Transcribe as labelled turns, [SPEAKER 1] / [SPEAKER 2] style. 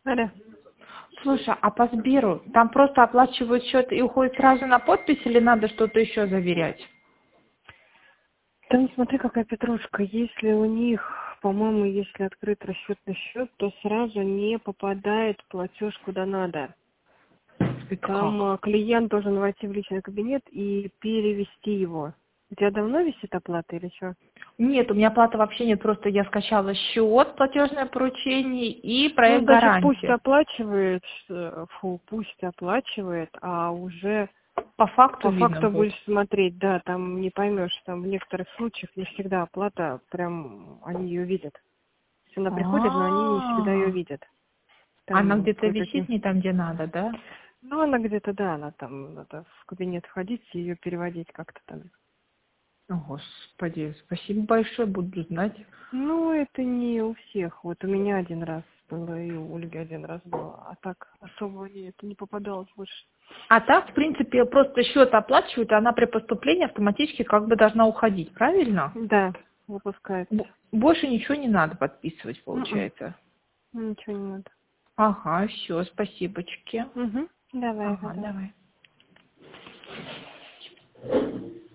[SPEAKER 1] Алло.
[SPEAKER 2] Слушай, а по Сберу там просто оплачивают счет и уходит сразу на подпись или надо что-то еще заверять?
[SPEAKER 1] Там смотри, какая петрушка. Если у них, по-моему, если открыт расчетный счет, то сразу не попадает платеж куда надо.
[SPEAKER 2] Это как?
[SPEAKER 1] Там клиент должен войти в личный кабинет и перевести его. У тебя давно висит оплата или что?
[SPEAKER 2] Нет, у меня оплаты вообще нет, просто я скачала счет, платежное поручение и
[SPEAKER 1] Ну,
[SPEAKER 2] проект
[SPEAKER 1] значит, пусть
[SPEAKER 2] гарантии.
[SPEAKER 1] оплачивает, пусть оплачивает, а уже
[SPEAKER 2] По факту
[SPEAKER 1] по
[SPEAKER 2] видно
[SPEAKER 1] факту
[SPEAKER 2] будет.
[SPEAKER 1] будешь смотреть, да, там не поймешь, там в некоторых случаях не всегда оплата, прям они ее видят. Она приходит, но они не всегда ее
[SPEAKER 2] А,
[SPEAKER 1] видят.
[SPEAKER 2] она
[SPEAKER 1] Там
[SPEAKER 2] где-то
[SPEAKER 1] кое-какие.
[SPEAKER 2] висит не там, где надо, да?
[SPEAKER 1] Ну, она где-то, да, она там, надо в кабинет входить и ее переводить как-то там.
[SPEAKER 2] О, Господи, спасибо большое, буду знать.
[SPEAKER 1] Ну, это не у всех. Вот у меня один раз было, и у Ольги один раз было. А так особо ей это не попадалось больше.
[SPEAKER 2] А так, в принципе, просто счет оплачивают, и она при поступлении автоматически как бы должна уходить, правильно?
[SPEAKER 1] Да, выпускается.
[SPEAKER 2] Больше ничего не надо подписывать,
[SPEAKER 1] М-м,
[SPEAKER 2] получается.
[SPEAKER 1] Ничего не надо.
[SPEAKER 2] Ага, все, спасибочки.
[SPEAKER 1] Угу. Давай,
[SPEAKER 2] Ага,
[SPEAKER 1] давай.
[SPEAKER 2] давай.